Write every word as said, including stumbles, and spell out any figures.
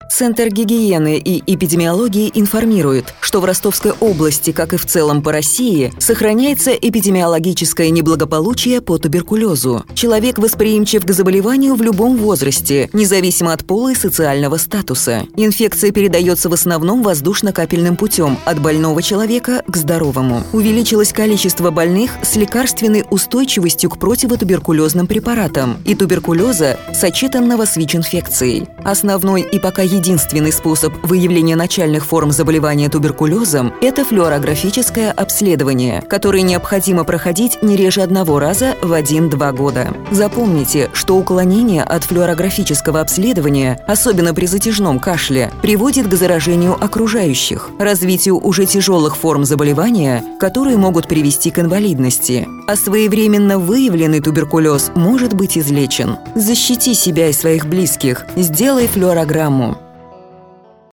Центр гигиены и эпидемиологии информирует, что в Ростовской области, как и в целом по России, сохраняется эпидемиологическое неблагополучие по туберкулезу. Человек восприимчив к заболеванию в любом возрасте, независимо от пола и социального статуса. Инфекция передается в основном воздушно-капельным путем от больного человека к здоровому. Увеличилось количество больных с лекарственной устойчивостью к противотуберкулезным препаратам и туберкулеза, сочетанного с ВИЧ-инфекцией. Основной и пока единственный способ выявления начальных форм заболевания туберкулезом – это флюорографическое обследование, которое необходимо проходить не реже одного раза в один-два года. Запомните, что уклонение от флюорографического обследования, особенно при затяжном кашле, приводит к заражению окружающих, развитию уже тяжелых форм заболевания, которые могут привести к инвалидности. А своевременно выявленный туберкулез может быть излечен. Защити себя и своих близких, сделай флюорограмму.